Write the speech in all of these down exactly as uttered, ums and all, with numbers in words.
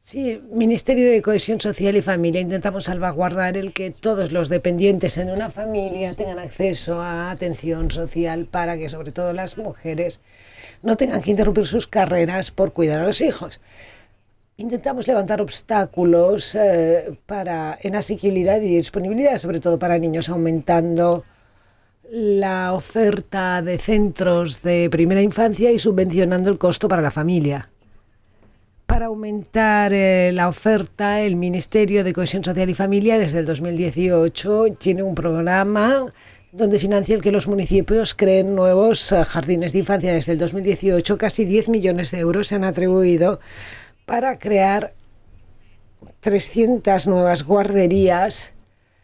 Sí, Ministerio de Cohesión Social y Familia. Intentamos salvaguardar el que todos los dependientes en una familia tengan acceso a atención social para que, sobre todo las mujeres, no tengan que interrumpir sus carreras por cuidar a los hijos. Intentamos levantar obstáculos eh, para, en asequibilidad y disponibilidad, sobre todo para niños, aumentando la oferta de centros de primera infancia y subvencionando el costo para la familia. Para aumentar eh, la oferta, el Ministerio de Cohesión Social y Familia desde el dos mil dieciocho tiene un programa donde financia el que los municipios creen nuevos eh, jardines de infancia. Desde el dos mil dieciocho casi diez millones de euros se han atribuido para crear trescientas nuevas guarderías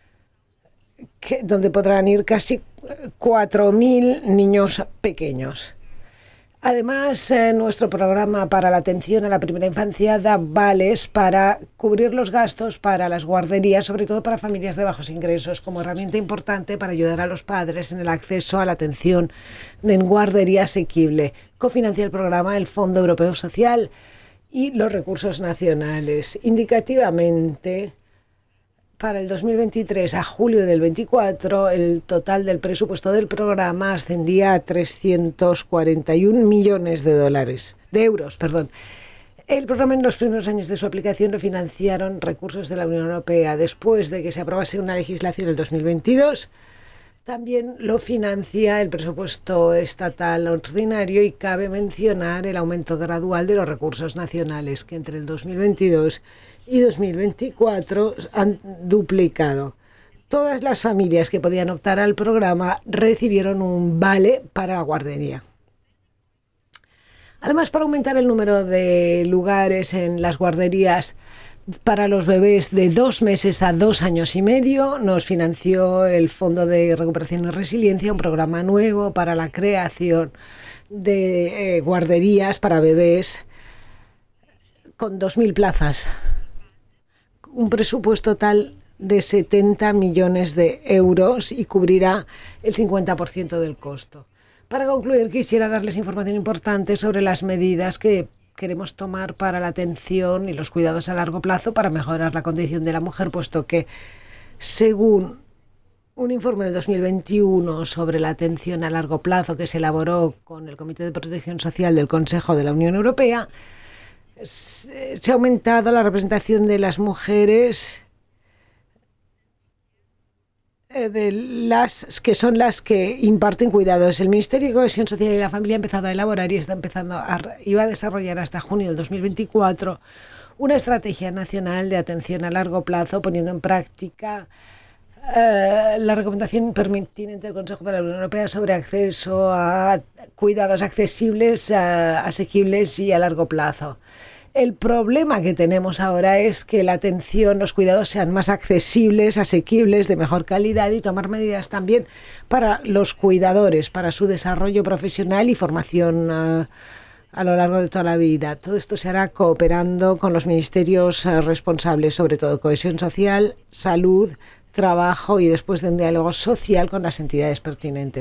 que, donde podrán ir casi cuatro mil niños pequeños. Además, eh, nuestro programa para la atención a la primera infancia da vales para cubrir los gastos para las guarderías, sobre todo para familias de bajos ingresos, como herramienta importante para ayudar a los padres en el acceso a la atención en guardería asequible. Cofinancia el programa el Fondo Europeo Social y los recursos nacionales. Indicativamente, para el dos mil veintitrés a julio del veinticuatro, el total del presupuesto del programa ascendía a trescientos cuarenta y un millones de dólares, de euros, perdón. El programa en los primeros años de su aplicación lo financiaron recursos de la Unión Europea. Después de que se aprobase una legislación en el dos mil veintidós, también lo financia el presupuesto estatal ordinario y cabe mencionar el aumento gradual de los recursos nacionales, que entre el dos mil veintidós y dos mil veinticuatro han duplicado. Todas las familias que podían optar al programa recibieron un vale para la guardería. Además, para aumentar el número de lugares en las guarderías para los bebés de dos meses a dos años y medio, nos financió el Fondo de Recuperación y Resiliencia, un programa nuevo para la creación de eh, guarderías para bebés con dos mil plazas. Un presupuesto total de setenta millones de euros y cubrirá el cincuenta por ciento del costo. Para concluir, quisiera darles información importante sobre las medidas que queremos tomar para la atención y los cuidados a largo plazo para mejorar la condición de la mujer, puesto que, según un informe del dos mil veintiuno sobre la atención a largo plazo que se elaboró con el Comité de Protección Social del Consejo de la Unión Europea, se ha aumentado la representación de las mujeres de las que son las que imparten cuidados. El Ministerio de Cohesión Social y la Familia ha empezado a elaborar y está empezando a, iba a desarrollar hasta junio del dos mil veinticuatro una estrategia nacional de atención a largo plazo, poniendo en práctica eh, la recomendación pertinente del Consejo de la Unión Europea sobre acceso a cuidados accesibles, a, asequibles y a largo plazo. El problema que tenemos ahora es que la atención, los cuidados sean más accesibles, asequibles, de mejor calidad y tomar medidas también para los cuidadores, para su desarrollo profesional y formación uh, a lo largo de toda la vida. Todo esto se hará cooperando con los ministerios uh, responsables, sobre todo cohesión social, salud, trabajo y después de un diálogo social con las entidades pertinentes.